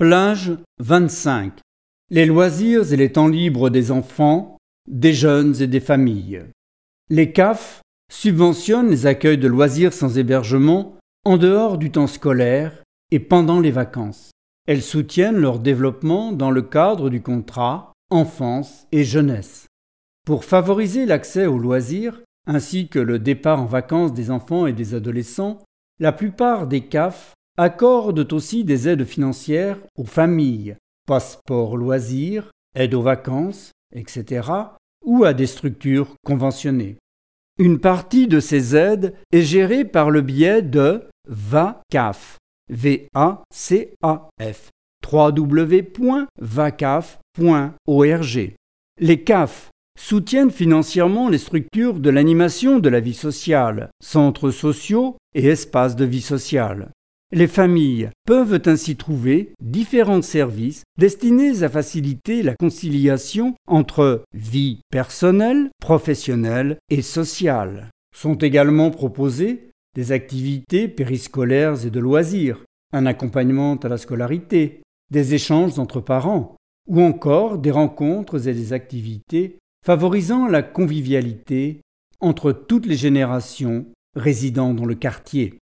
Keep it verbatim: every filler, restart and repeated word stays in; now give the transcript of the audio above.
Plage vingt-cinq. Les loisirs et les temps libres des enfants, des jeunes et des familles. Les C A F subventionnent les accueils de loisirs sans hébergement en dehors du temps scolaire et pendant les vacances. Elles soutiennent leur développement dans le cadre du contrat enfance et jeunesse. Pour favoriser l'accès aux loisirs ainsi que le départ en vacances des enfants et des adolescents, la plupart des C A F accordent aussi des aides financières aux familles, passeport loisirs, aide aux vacances, et cetera, ou à des structures conventionnées. Une partie de ces aides est gérée par le biais de VACAF, V A C A F, w w w point vacaf point org. Les C A F soutiennent financièrement les structures de l'animation de la vie sociale, centres sociaux et espaces de vie sociale. Les familles peuvent ainsi trouver différents services destinés à faciliter la conciliation entre vie personnelle, professionnelle et sociale. Sont également proposées des activités périscolaires et de loisirs, un accompagnement à la scolarité, des échanges entre parents, ou encore des rencontres et des activités favorisant la convivialité entre toutes les générations résidant dans le quartier.